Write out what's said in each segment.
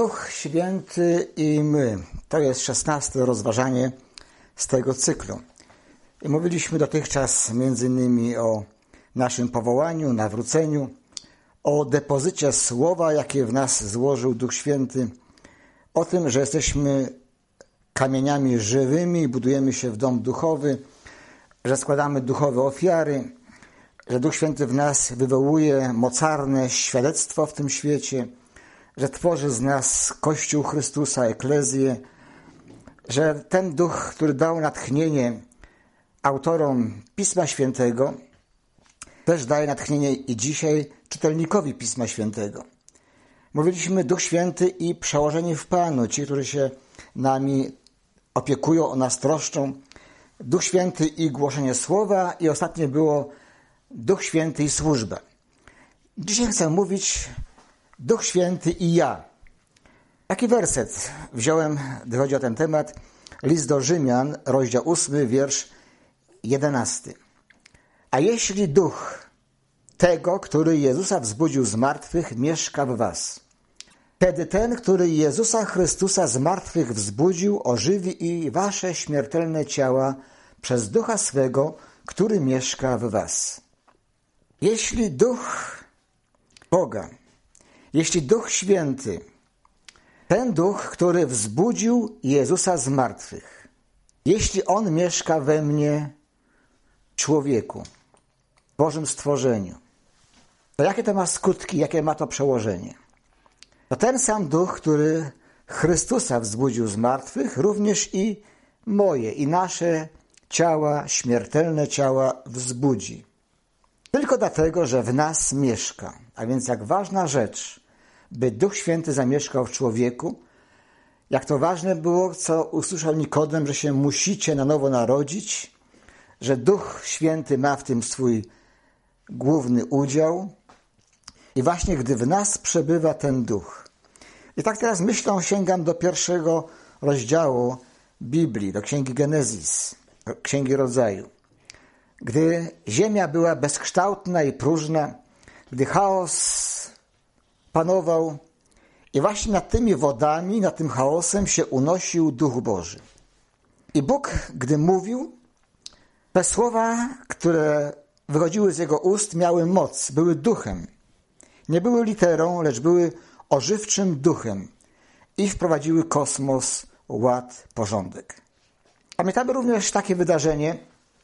Duch Święty i my. To jest 16. rozważanie z tego cyklu. I mówiliśmy dotychczas m.in. o naszym powołaniu, nawróceniu, o depozycie słowa, jakie w nas złożył Duch Święty, o tym, że jesteśmy kamieniami żywymi, budujemy się w dom duchowy, że składamy duchowe ofiary, że Duch Święty w nas wywołuje mocarne świadectwo w tym świecie, że tworzy z nas Kościół Chrystusa, eklezję, że ten Duch, który dał natchnienie autorom Pisma Świętego, też daje natchnienie i dzisiaj czytelnikowi Pisma Świętego. Mówiliśmy Duch Święty i przełożeni w Panu, ci, którzy się nami opiekują, o nas troszczą. Duch Święty i głoszenie słowa i ostatnie było Duch Święty i służba. Dzisiaj chcę mówić Duch Święty i ja. Taki werset wziąłem, gdy chodzi o ten temat. List do Rzymian, rozdział 8, wiersz 11. A jeśli Duch tego, który Jezusa wzbudził z martwych, mieszka w was, wtedy ten, który Jezusa Chrystusa z martwych wzbudził, ożywi i wasze śmiertelne ciała przez Ducha swego, który mieszka w was. Jeśli Duch Boga, jeśli Duch Święty, ten Duch, który wzbudził Jezusa z martwych, jeśli On mieszka we mnie, człowieku, Bożym stworzeniu, to jakie to ma skutki, jakie ma to przełożenie? To ten sam Duch, który Chrystusa wzbudził z martwych, również i moje, i nasze ciała, śmiertelne ciała wzbudzi. Tylko dlatego, że w nas mieszka. A więc jak ważna rzecz, by Duch Święty zamieszkał w człowieku, jak to ważne było, co usłyszał Nikodem, że się musicie na nowo narodzić, że Duch Święty ma w tym swój główny udział i właśnie gdy w nas przebywa ten Duch. I tak teraz myślą sięgam do pierwszego rozdziału Biblii, do Księgi Genezis, Księgi Rodzaju. Gdy ziemia była bezkształtna i próżna, gdy chaos panował i właśnie nad tymi wodami, nad tym chaosem się unosił Duch Boży. I Bóg, gdy mówił, te słowa, które wychodziły z Jego ust, miały moc, były duchem. Nie były literą, lecz były ożywczym duchem i wprowadziły kosmos, ład, porządek. Pamiętamy również takie wydarzenie,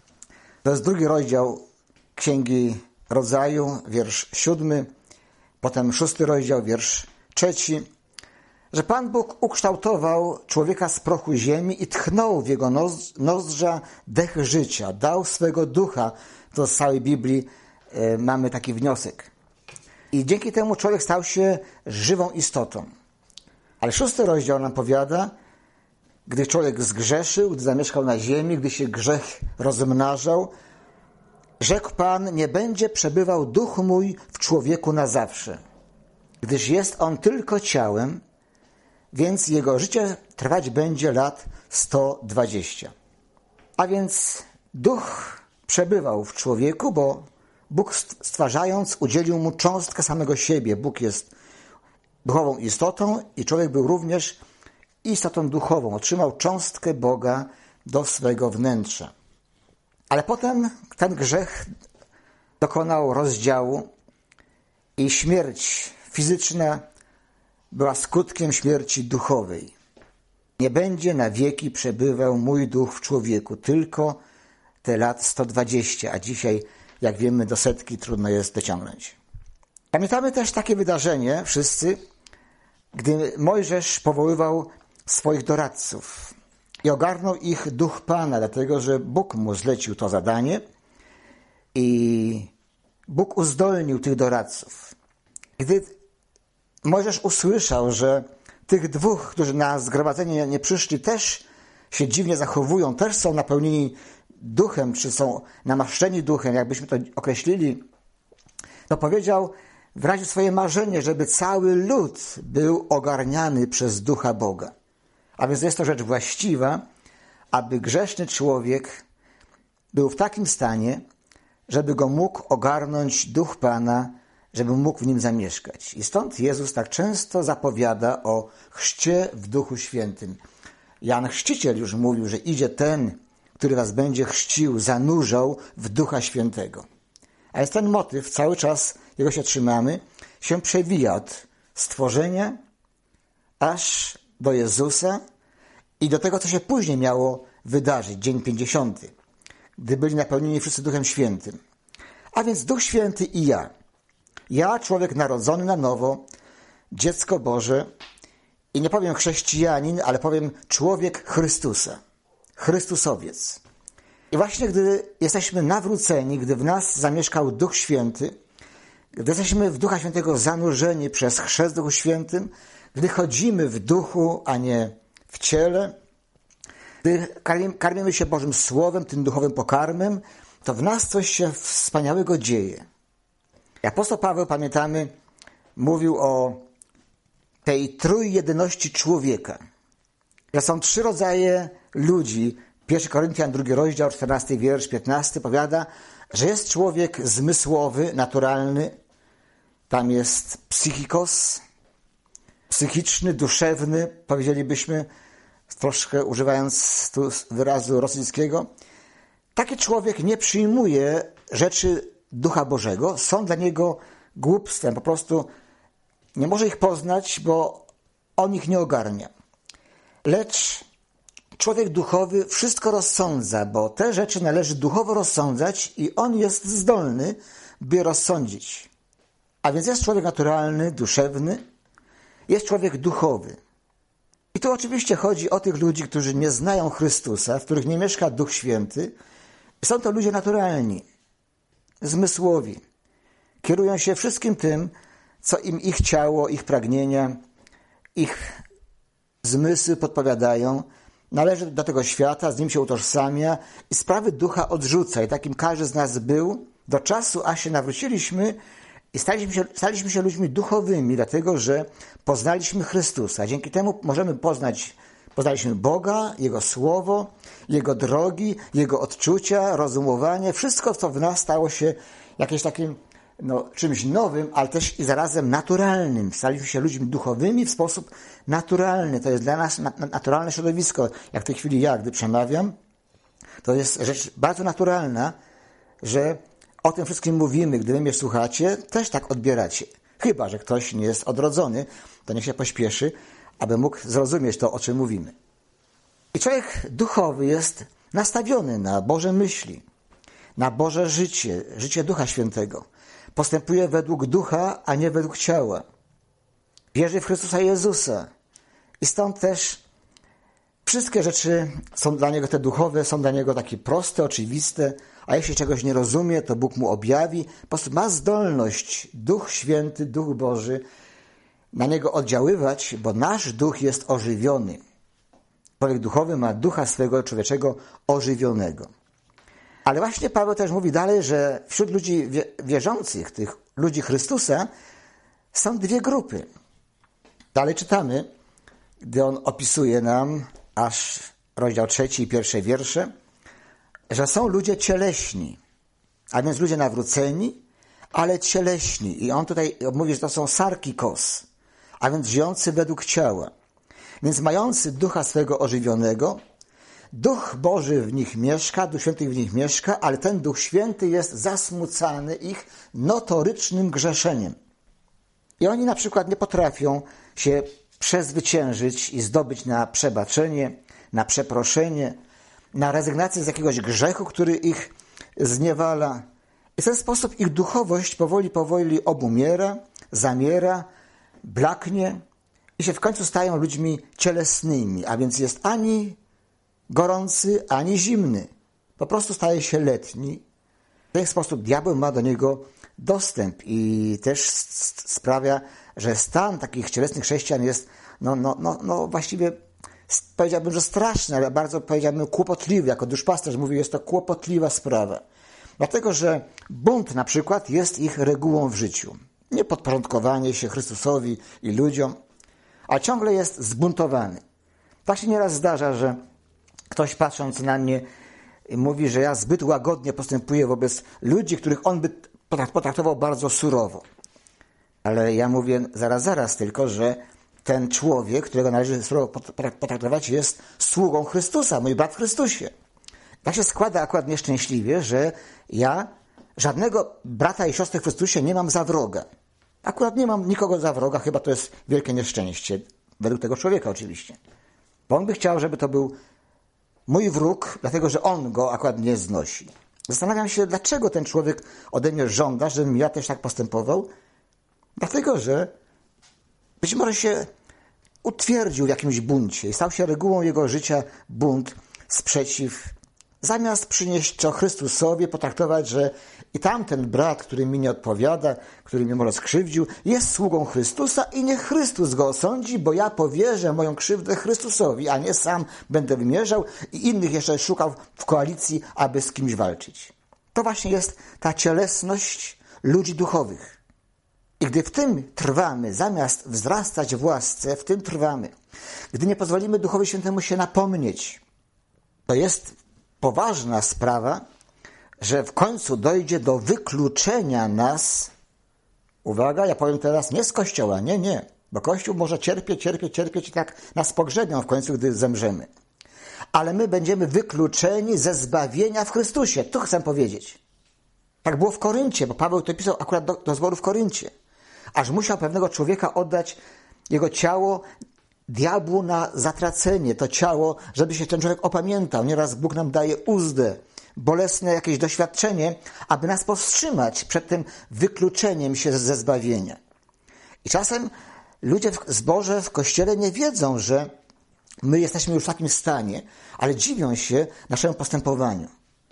to jest 2 rozdział Księgi Rodzaju, wiersz 7, potem 6 rozdział, wiersz 3, że Pan Bóg ukształtował człowieka z prochu ziemi i tchnął w jego nozdrza dech życia, dał swego ducha. To z całej Biblii mamy taki wniosek. I dzięki temu człowiek stał się żywą istotą. Ale 6 rozdział nam powiada, gdy człowiek zgrzeszył, gdy zamieszkał na ziemi, gdy się grzech rozmnażał, rzekł Pan, nie będzie przebywał duch mój w człowieku na zawsze, gdyż jest on tylko ciałem, więc jego życie trwać będzie lat 120. A więc duch przebywał w człowieku, bo Bóg stwarzając udzielił mu cząstkę samego siebie. Bóg jest duchową istotą i człowiek był również istotą duchową. Otrzymał cząstkę Boga do swego wnętrza. Ale potem ten grzech dokonał rozdziału i śmierć fizyczna była skutkiem śmierci duchowej. Nie będzie na wieki przebywał mój duch w człowieku, tylko te lat 120, a dzisiaj, jak wiemy, do 100 trudno jest dociągnąć. Pamiętamy też takie wydarzenie wszyscy, gdy Mojżesz powoływał swoich doradców i ogarnął ich duch Pana, dlatego że Bóg mu zlecił to zadanie i Bóg uzdolnił tych doradców. Gdy Mojżesz usłyszał, że tych 2, którzy na zgromadzenie nie przyszli, też się dziwnie zachowują, też są napełnieni duchem, czy są namaszczeni duchem, jakbyśmy to określili, to powiedział, wyraził swoje marzenie, żeby cały lud był ogarniany przez Ducha Boga. A więc jest to rzecz właściwa, aby grzeszny człowiek był w takim stanie, żeby go mógł ogarnąć Duch Pana żeby mógł w nim zamieszkać. I stąd Jezus tak często zapowiada o chrzcie w Duchu Świętym. Jan Chrzciciel już mówił, że idzie ten, który was będzie chrzcił, zanurzał w Ducha Świętego. A więc ten motyw, cały czas jego się trzymamy, się przewija od stworzenia aż do Jezusa i do tego, co się później miało wydarzyć, dzień 50, gdy byli napełnieni wszyscy Duchem Świętym. A więc Duch Święty i ja. Ja, człowiek narodzony na nowo, dziecko Boże i nie powiem chrześcijanin, ale powiem człowiek Chrystusa, Chrystusowiec. I właśnie gdy jesteśmy nawróceni, gdy w nas zamieszkał Duch Święty, gdy jesteśmy w Ducha Świętego zanurzeni przez chrzest w Duchu Świętym, gdy chodzimy w duchu, a nie w ciele, gdy karmimy się Bożym Słowem, tym duchowym pokarmem, to w nas coś się wspaniałego dzieje. Apostoł Paweł, pamiętamy, mówił o tej trójjedyności człowieka. Że są 3 rodzaje ludzi. 1 Koryntian, 2 rozdział, 14 wiersz, 15 powiada, że jest człowiek zmysłowy, naturalny. Tam jest psychikos, psychiczny, duszewny, powiedzielibyśmy, troszkę używając tu wyrazu rosyjskiego. Taki człowiek nie przyjmuje rzeczy Ducha Bożego, są dla niego głupstwem, po prostu nie może ich poznać, bo on ich nie ogarnia. Lecz człowiek duchowy wszystko rozsądza, bo te rzeczy należy duchowo rozsądzać i on jest zdolny, by rozsądzić. A więc jest człowiek naturalny, duszewny, jest człowiek duchowy. I tu oczywiście chodzi o tych ludzi, którzy nie znają Chrystusa, w których nie mieszka Duch Święty. Są to ludzie naturalni, zmysłowi. Kierują się wszystkim tym, co im ich ciało, ich pragnienia, ich zmysły podpowiadają. Należy do tego świata, z nim się utożsamia i sprawy ducha odrzuca. I takim każdy z nas był do czasu, aż się nawróciliśmy i staliśmy się ludźmi duchowymi, dlatego że poznaliśmy Chrystusa. Dzięki temu możemy poznaliśmy Boga, Jego Słowo, Jego drogi, Jego odczucia, rozumowanie. Wszystko, co w nas stało się jakimś takim czymś nowym, ale też i zarazem naturalnym. Staliśmy się ludźmi duchowymi w sposób naturalny. To jest dla nas naturalne środowisko. Jak w tej chwili gdy przemawiam, to jest rzecz bardzo naturalna, że o tym wszystkim mówimy. Gdy wy mnie słuchacie, też tak odbieracie. Chyba że ktoś nie jest odrodzony, to niech się pośpieszy, aby mógł zrozumieć to, o czym mówimy. I człowiek duchowy jest nastawiony na Boże myśli, na Boże życie, życie Ducha Świętego. Postępuje według ducha, a nie według ciała. Wierzy w Chrystusa Jezusa. I stąd też wszystkie rzeczy są dla niego te duchowe, są dla niego takie proste, oczywiste, a jeśli czegoś nie rozumie, to Bóg mu objawi. Po prostu ma zdolność Duch Święty, Duch Boży na niego oddziaływać, bo nasz duch jest ożywiony. Człowiek duchowy ma ducha swego człowieczego ożywionego. Ale właśnie Paweł też mówi dalej, że wśród ludzi wierzących, tych ludzi Chrystusa, są 2 grupy. Dalej czytamy, gdy on opisuje nam, aż rozdział 3 i 1 wiersze, że są ludzie cieleśni, a więc ludzie nawróceni, ale cieleśni. I on tutaj mówi, że to są sarkikos, a więc żyjący według ciała. Więc mający ducha swego ożywionego, Duch Boży w nich mieszka, Duch Święty w nich mieszka, ale ten Duch Święty jest zasmucany ich notorycznym grzeszeniem. I oni na przykład nie potrafią się przezwyciężyć i zdobyć na przebaczenie, na przeproszenie, na rezygnację z jakiegoś grzechu, który ich zniewala. I w ten sposób ich duchowość powoli obumiera, zamiera, blaknie i się w końcu stają ludźmi cielesnymi, a więc jest ani gorący, ani zimny. Po prostu staje się letni. W ten sposób diabeł ma do niego dostęp i też sprawia, że stan takich cielesnych chrześcijan jest właściwie powiedziałbym, że straszny, ale bardzo powiedziałbym kłopotliwy. Jako duszpasterz mówił, jest to kłopotliwa sprawa. Dlatego, że bunt na przykład jest ich regułą w życiu. Nie podporządkowanie się Chrystusowi i ludziom, a ciągle jest zbuntowany. Tak się nieraz zdarza, że ktoś patrząc na mnie mówi, że ja zbyt łagodnie postępuję wobec ludzi, których on by potraktował bardzo surowo. Ale ja mówię zaraz tylko, że ten człowiek, którego należy potraktować, jest sługą Chrystusa, mój brat w Chrystusie. Tak się składa akurat nieszczęśliwie, że ja żadnego brata i siostry w Chrystusie nie mam za wroga. Akurat nie mam nikogo za wroga, chyba to jest wielkie nieszczęście. Według tego człowieka oczywiście. Bo on by chciał, żeby to był mój wróg, dlatego że on go akurat nie znosi. Zastanawiam się, dlaczego ten człowiek ode mnie żąda, żebym ja też tak postępował. Dlatego, że być może się utwierdził w jakimś buncie i stał się regułą jego życia bunt, sprzeciw. Zamiast przynieść to Chrystusowi, potraktować, że i tamten brat, który mi nie odpowiada, który mnie może skrzywdził, jest sługą Chrystusa i niech Chrystus go osądzi, bo ja powierzę moją krzywdę Chrystusowi, a nie sam będę wymierzał i innych jeszcze szukał w koalicji, aby z kimś walczyć. To właśnie jest ta cielesność ludzi duchowych. I gdy w tym trwamy, zamiast wzrastać w łasce, w tym trwamy, gdy nie pozwolimy Duchowi Świętemu się napomnieć, to jest poważna sprawa, że w końcu dojdzie do wykluczenia nas, uwaga, ja powiem teraz nie z Kościoła, nie, bo Kościół może cierpieć i tak nas pogrzebią w końcu, gdy zemrzemy. Ale my będziemy wykluczeni ze zbawienia w Chrystusie. To chcę powiedzieć. Tak było w Koryncie, bo Paweł to pisał akurat do zboru w Koryncie. Aż musiał pewnego człowieka oddać jego ciało diabłu na zatracenie. To ciało, żeby się ten człowiek opamiętał. Nieraz Bóg nam daje uzdę, bolesne jakieś doświadczenie, aby nas powstrzymać przed tym wykluczeniem się ze zbawienia. I czasem ludzie w zborze, w Kościele nie wiedzą, że my jesteśmy już w takim stanie, ale dziwią się naszemu postępowaniu.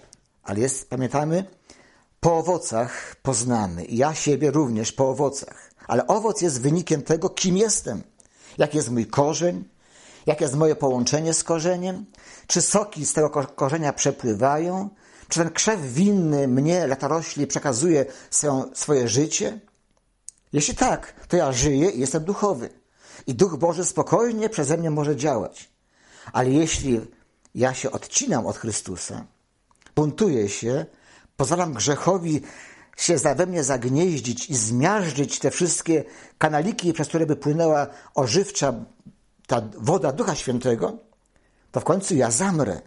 Ale pamiętamy, po owocach poznamy. I ja siebie również po owocach. Ale owoc jest wynikiem tego, kim jestem. Jaki jest mój korzeń? Jakie jest moje połączenie z korzeniem? Czy soki z tego korzenia przepływają? Czy ten krzew winny mnie, latorośli, przekazuje swoje życie? Jeśli tak, to ja żyję i jestem duchowy. I Duch Boży spokojnie przeze mnie może działać. Ale jeśli ja się odcinam od Chrystusa, buntuję się, pozwalam grzechowi się we mnie zagnieździć i zmiażdżyć te wszystkie kanaliki, przez które by płynęła ożywcza ta woda Ducha Świętego, to w końcu ja zamrę.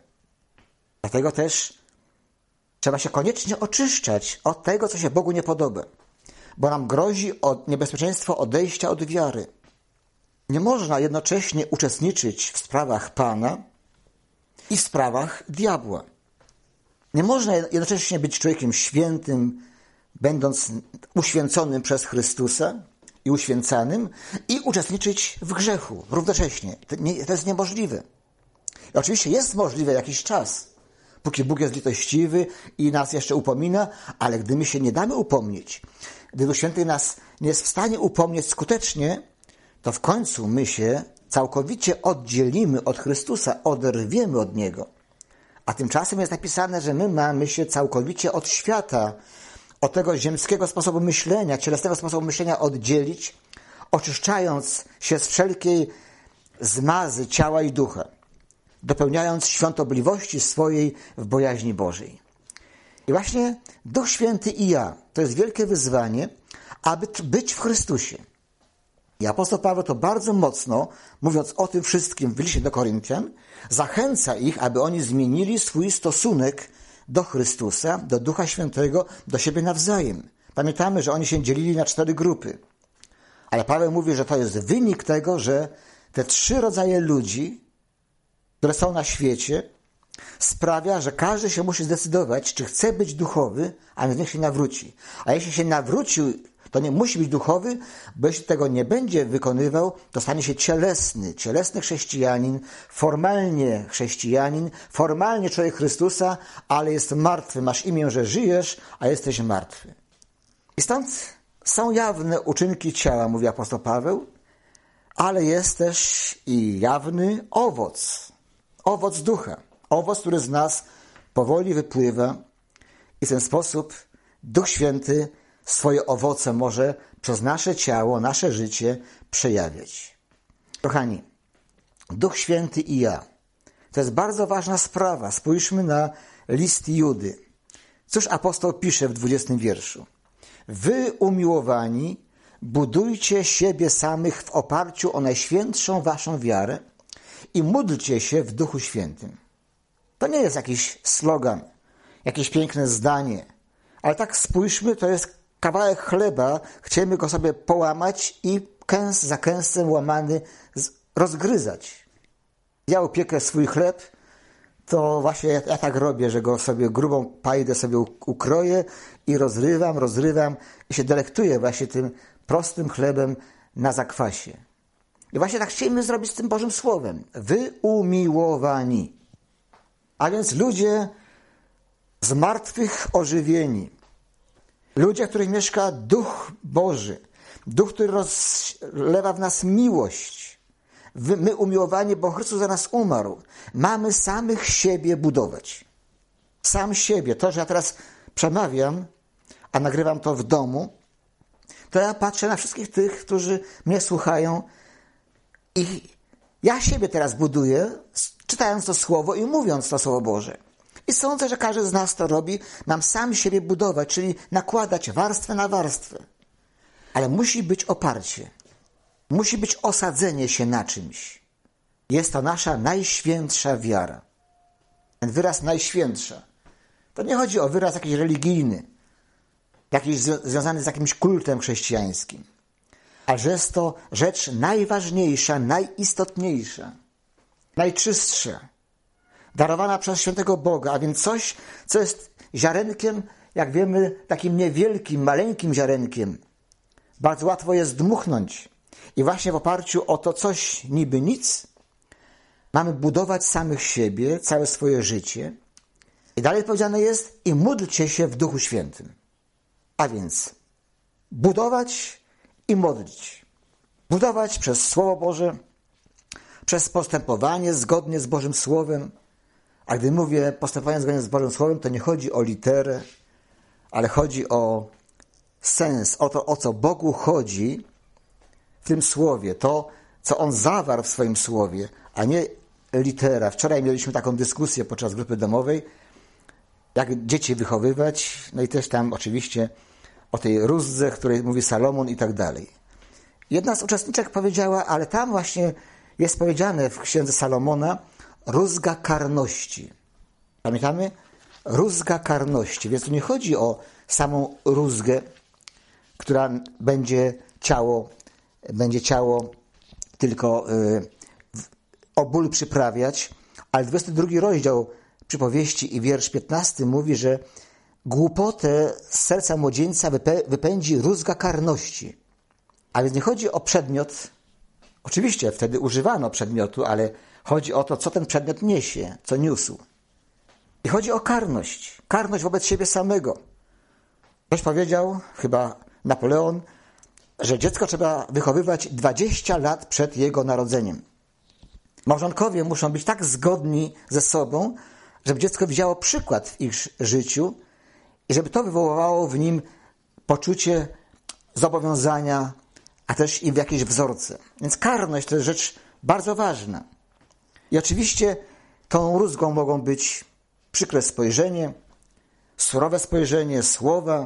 Dlatego też trzeba się koniecznie oczyszczać od tego, co się Bogu nie podoba, bo nam grozi niebezpieczeństwo odejścia od wiary. Nie można jednocześnie uczestniczyć w sprawach Pana i w sprawach diabła. Nie można jednocześnie być człowiekiem świętym, będąc uświęconym przez Chrystusa i uświęcanym, i uczestniczyć w grzechu równocześnie. To jest niemożliwe. I oczywiście jest możliwe jakiś czas, póki Bóg jest litościwy i nas jeszcze upomina, ale gdy my się nie damy upomnieć, gdy Duch Święty nas nie jest w stanie upomnieć skutecznie, to w końcu my się całkowicie oddzielimy od Chrystusa, oderwiemy od Niego. A tymczasem jest napisane, że my mamy się całkowicie od świata, od tego ziemskiego sposobu myślenia, cielesnego sposobu myślenia oddzielić, oczyszczając się z wszelkiej zmazy ciała i ducha, dopełniając świątobliwości swojej w bojaźni Bożej. I właśnie Duch Święty i ja, to jest wielkie wyzwanie, aby być w Chrystusie. I apostoł Paweł to bardzo mocno, mówiąc o tym wszystkim w liście do Koryntian, zachęca ich, aby oni zmienili swój stosunek do Chrystusa, do Ducha Świętego, do siebie nawzajem. Pamiętamy, że oni się dzielili na 4 grupy. Ale Paweł mówi, że to jest wynik tego, że te 3 rodzaje ludzi, które są na świecie, sprawia, że każdy się musi zdecydować, czy chce być duchowy, a niech się nawróci. A jeśli się nawrócił, to nie musi być duchowy, bo jeśli tego nie będzie wykonywał, to stanie się cielesny chrześcijanin, formalnie człowiek Chrystusa, ale jest martwy. Masz imię, że żyjesz, a jesteś martwy. I stąd są jawne uczynki ciała, mówi apostoł Paweł, ale jest też i jawny owoc ducha. Owoc, który z nas powoli wypływa i w ten sposób Duch Święty swoje owoce może przez nasze ciało, nasze życie przejawiać. Kochani, Duch Święty i ja. To jest bardzo ważna sprawa. Spójrzmy na list Judy. Cóż apostoł pisze w 20 wierszu? Wy, umiłowani, budujcie siebie samych w oparciu o najświętszą waszą wiarę i módlcie się w Duchu Świętym. To nie jest jakiś slogan, jakieś piękne zdanie, ale tak spójrzmy, to jest kawałek chleba, chcemy go sobie połamać i kęs za kęsem łamany rozgryzać. Ja upiekę swój chleb, to właśnie ja tak robię, że go sobie grubą pajdę sobie ukroję i rozrywam i się delektuję właśnie tym prostym chlebem na zakwasie. I właśnie tak chcielibyśmy zrobić z tym Bożym Słowem. Wy umiłowani. A więc ludzie z martwych ożywieni. Ludzie, w których mieszka Duch Boży. Duch, który rozlewa w nas miłość. My umiłowani, bo Chrystus za nas umarł. Mamy samych siebie budować. Sam siebie. To, że ja teraz przemawiam, a nagrywam to w domu, to ja patrzę na wszystkich tych, którzy mnie słuchają i ja siebie teraz buduję, czytając to Słowo i mówiąc to Słowo Boże. I sądzę, że każdy z nas to robi. Mam sam siebie budować, czyli nakładać warstwę na warstwę. Ale musi być oparcie. Musi być osadzenie się na czymś. Jest to nasza najświętsza wiara. Ten wyraz najświętsza. To nie chodzi o wyraz jakiś religijny, jakiś związany z jakimś kultem chrześcijańskim. Ale że jest to rzecz najważniejsza, najistotniejsza, najczystsza, darowana przez świętego Boga, a więc coś, co jest ziarenkiem, jak wiemy, takim niewielkim, maleńkim ziarenkiem. Bardzo łatwo jest dmuchnąć. I właśnie w oparciu o to coś niby nic, mamy budować samych siebie, całe swoje życie. I dalej powiedziane jest, i módlcie się w Duchu Świętym. A więc budować i modlić. Budować przez Słowo Boże, przez postępowanie zgodnie z Bożym Słowem. A gdy mówię postępowanie zgodnie z Bożym Słowem, to nie chodzi o literę, ale chodzi o sens, o to, o co Bogu chodzi w tym Słowie, to, co On zawarł w swoim Słowie, a nie litera. Wczoraj mieliśmy taką dyskusję podczas grupy domowej, jak dzieci wychowywać, no i też tam oczywiście o tej rózdze, której mówi Salomon i tak dalej. Jedna z uczestniczek powiedziała, ale tam właśnie jest powiedziane w księdze Salomona rózga karności. Pamiętamy? Rózga karności. Więc tu nie chodzi o samą rózgę, która będzie ciało tylko o ból przyprawiać, ale 22 rozdział Przypowieści i wiersz 15 mówi, że głupotę z serca młodzieńca wypędzi rózga karności. A więc nie chodzi o przedmiot. Oczywiście wtedy używano przedmiotu, ale chodzi o to, co ten przedmiot niesie, co niósł. I chodzi o karność. Karność wobec siebie samego. Ktoś powiedział, chyba Napoleon, że dziecko trzeba wychowywać 20 lat przed jego narodzeniem. Małżonkowie muszą być tak zgodni ze sobą, żeby dziecko widziało przykład w ich życiu i żeby to wywoływało w nim poczucie zobowiązania, a też i w jakieś wzorce. Więc karność to jest rzecz bardzo ważna. I oczywiście tą rózgą mogą być przykre spojrzenie, surowe spojrzenie, słowa,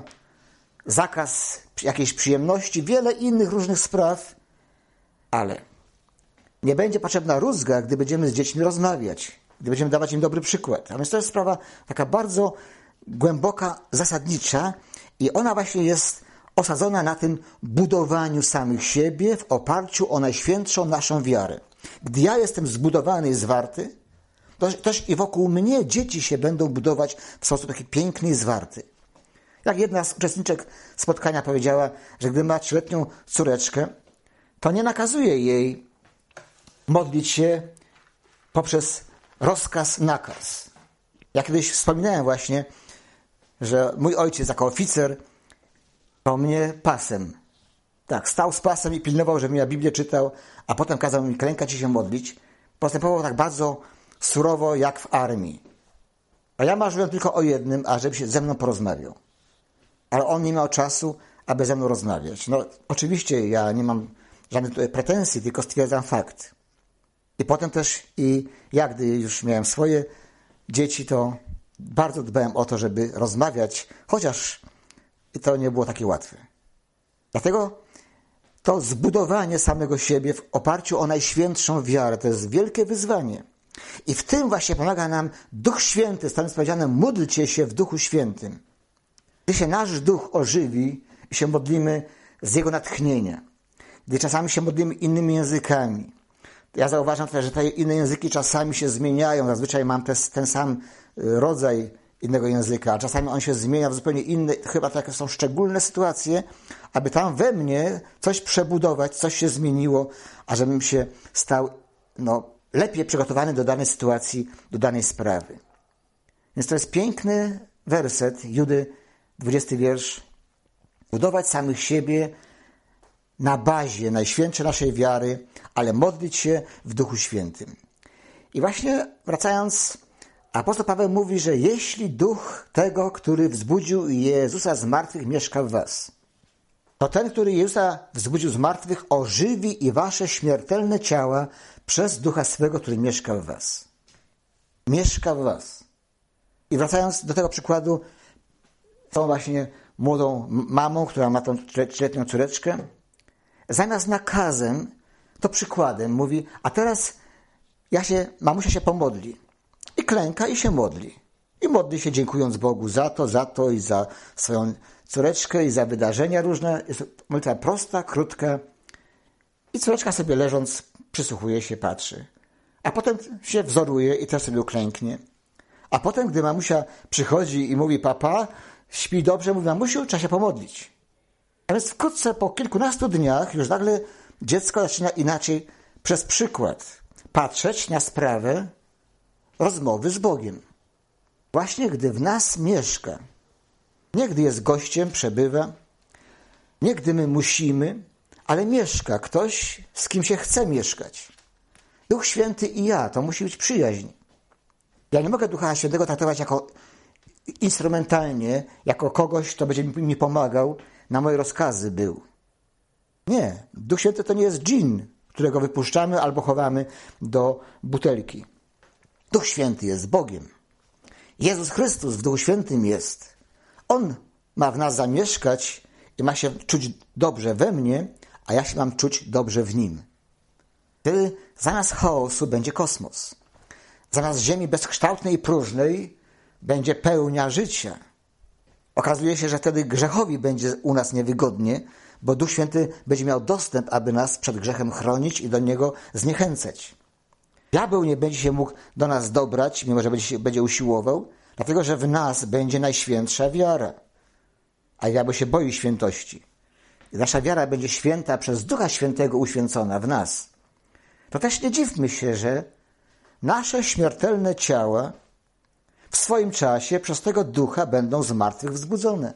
zakaz jakiejś przyjemności, wiele innych różnych spraw, ale nie będzie potrzebna rózga, gdy będziemy z dziećmi rozmawiać, gdy będziemy dawać im dobry przykład. A więc to jest sprawa taka bardzo głęboka, zasadnicza i ona właśnie jest osadzona na tym budowaniu samych siebie w oparciu o najświętszą naszą wiarę. Gdy ja jestem zbudowany i zwarty, to też i wokół mnie dzieci się będą budować w sposób taki piękny i zwarty. Jak jedna z uczestniczek spotkania powiedziała, że gdy ma 3-letnią córeczkę, to nie nakazuje jej modlić się poprzez rozkaz, nakaz. Ja kiedyś wspominałem właśnie, że mój ojciec jako oficer po mnie pasem. Tak, stał z pasem i pilnował, żebym ja Biblię czytał, a potem kazał mi klękać i się modlić. Postępował tak bardzo surowo jak w armii. A ja marzyłem tylko o jednym, ażeby się ze mną porozmawiał. Ale on nie miał czasu, aby ze mną rozmawiać. No oczywiście ja nie mam żadnych tutaj pretensji, tylko stwierdzam fakt. I potem też i ja, gdy już miałem swoje dzieci, to bardzo dbałem o to, żeby rozmawiać, chociaż to nie było takie łatwe. Dlatego to zbudowanie samego siebie w oparciu o najświętszą wiarę. To jest wielkie wyzwanie. I w tym właśnie pomaga nam Duch Święty. Tam jest powiedziane, módlcie się w Duchu Świętym. Gdy się nasz duch ożywi i się modlimy z jego natchnienia, gdy czasami się modlimy innymi językami. Ja zauważam też, że te inne języki czasami się zmieniają. Zazwyczaj mam ten sam rodzaj innego języka, a czasami on się zmienia w zupełnie inny. Chyba takie są szczególne sytuacje, aby tam we mnie coś przebudować, coś się zmieniło, a żebym się stał lepiej przygotowany do danej sytuacji, do danej sprawy. Więc to jest piękny werset Judy, 20 wiersz. Budować samych siebie na bazie najświętszej naszej wiary, ale modlić się w Duchu Świętym. I właśnie wracając, apostoł Paweł mówi, że jeśli Duch tego, który wzbudził Jezusa z martwych, mieszka w was, to ten, który Jezusa wzbudził z martwych, ożywi i wasze śmiertelne ciała przez Ducha swego, który mieszka w was. Mieszka w was. I wracając do tego przykładu, tą właśnie młodą mamą, która ma tą 3-letnią córeczkę, zamiast nakazem, to przykładem mówi, a teraz mamusia się pomodli. I klęka i się modli. I modli się dziękując Bogu za to i za swoją córeczkę i za wydarzenia różne. Jest modlitwa prosta, krótka. I córeczka sobie leżąc przysłuchuje się, patrzy. A potem się wzoruje i też sobie uklęknie. A potem, gdy mamusia przychodzi i mówi, papa, śpi dobrze, mówi, mamusiu, trzeba się pomodlić. A więc wkrótce po kilkunastu dniach już nagle dziecko zaczyna inaczej przez przykład patrzeć na sprawę rozmowy z Bogiem. Właśnie gdy w nas mieszka, nie gdy jest gościem, przebywa, nie gdy my musimy, ale mieszka ktoś, z kim się chce mieszkać. Duch Święty i ja, to musi być przyjaźń. Ja nie mogę Ducha Świętego traktować jako instrumentalnie, jako kogoś, kto będzie mi pomagał, na moje rozkazy był. Nie, Duch Święty to nie jest dżin, którego wypuszczamy albo chowamy do butelki. Duch Święty jest Bogiem. Jezus Chrystus w Duchu Świętym jest. On ma w nas zamieszkać i ma się czuć dobrze we mnie, a ja się mam czuć dobrze w Nim. Wtedy zamiast chaosu będzie kosmos. Zamiast ziemi bezkształtnej i próżnej będzie pełnia życia. Okazuje się, że wtedy grzechowi będzie u nas niewygodnie, bo Duch Święty będzie miał dostęp, aby nas przed grzechem chronić i do niego zniechęcać. Diabeł nie będzie się mógł do nas dobrać, mimo że będzie usiłował, dlatego że w nas będzie najświętsza wiara. A diabeł się boi świętości. I nasza wiara będzie święta, przez Ducha Świętego uświęcona w nas. To też nie dziwmy się, że nasze śmiertelne ciała w swoim czasie przez tego Ducha będą z martwych wzbudzone.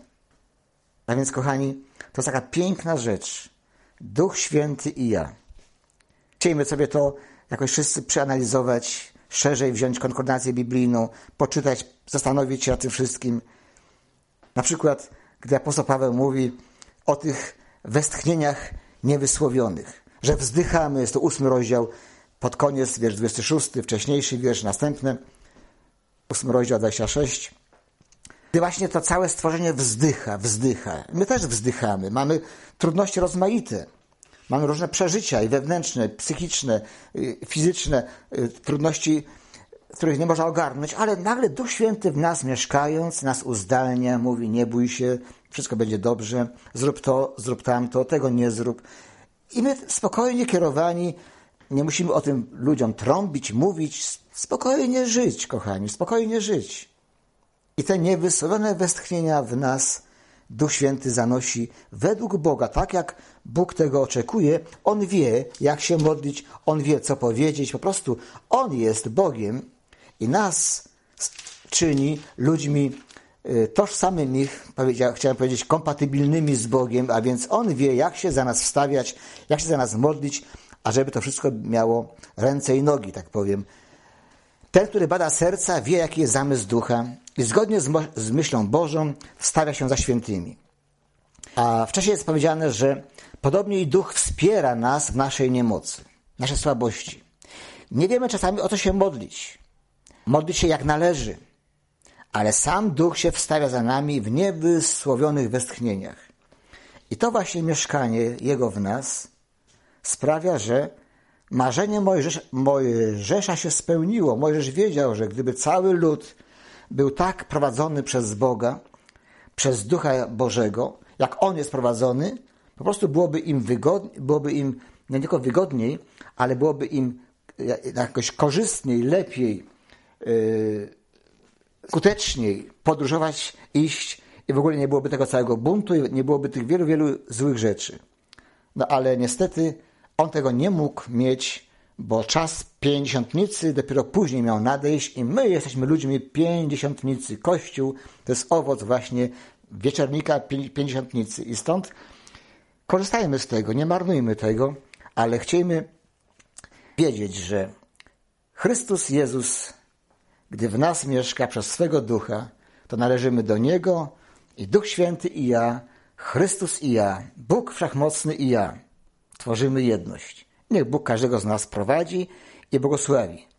A więc, kochani, to jest taka piękna rzecz. Duch Święty i ja. Chcielibyśmy sobie to jakoś wszyscy przeanalizować, szerzej wziąć konkordację biblijną, poczytać, zastanowić się nad tym wszystkim. Na przykład, gdy apostoł Paweł mówi o tych westchnieniach niewysłowionych, że wzdychamy, jest to 8 rozdział, pod koniec, wiersz 26, wcześniejszy wiersz, następny, 8 rozdział 26. Gdy właśnie to całe stworzenie wzdycha. My też wzdychamy, mamy trudności rozmaite. Mamy różne przeżycia i wewnętrzne, psychiczne, fizyczne, trudności, których nie można ogarnąć, ale nagle Duch Święty w nas mieszkając, nas uzdalnia, mówi, nie bój się, wszystko będzie dobrze, zrób to, zrób tamto, tego nie zrób. I my spokojnie kierowani, nie musimy o tym ludziom trąbić, mówić, spokojnie żyć, kochani, spokojnie żyć. I te niewysłowione westchnienia w nas Duch Święty zanosi według Boga, tak jak Bóg tego oczekuje. On wie, jak się modlić, On wie, co powiedzieć. Po prostu On jest Bogiem i nas czyni ludźmi tożsamymi, chciałem powiedzieć, kompatybilnymi z Bogiem, a więc On wie, jak się za nas wstawiać, jak się za nas modlić, ażeby to wszystko miało ręce i nogi, tak powiem. Ten, który bada serca, wie, jaki jest zamysł Ducha i zgodnie z myślą Bożą wstawia się za świętymi. A wcześniej jest powiedziane, że podobnie i Duch wspiera nas w naszej niemocy, nasze słabości. Nie wiemy czasami, o co się modlić. Modlić się jak należy, ale sam Duch się wstawia za nami w niewysłowionych westchnieniach. I to właśnie mieszkanie Jego w nas sprawia, że marzenie Mojżesza się spełniło. Mojżesz wiedział, że gdyby cały lud był tak prowadzony przez Boga, przez Ducha Bożego, jak on jest prowadzony, po prostu byłoby im nie tylko wygodniej, ale byłoby im jakoś korzystniej, lepiej, skuteczniej podróżować, iść i w ogóle nie byłoby tego całego buntu i nie byłoby tych wielu, wielu złych rzeczy. No ale niestety on tego nie mógł mieć, bo czas pięćdziesiątnicy dopiero później miał nadejść i my jesteśmy ludźmi pięćdziesiątnicy. Kościół to jest owoc właśnie wieczornika pięćdziesiątnicy i stąd korzystajmy z tego, nie marnujmy tego, ale chciejmy wiedzieć, że Chrystus Jezus, gdy w nas mieszka przez swego Ducha, to należymy do Niego i Duch Święty i ja, Chrystus i ja, Bóg Wszechmocny i ja. Tworzymy jedność. Niech Bóg każdego z nas prowadzi i błogosławi.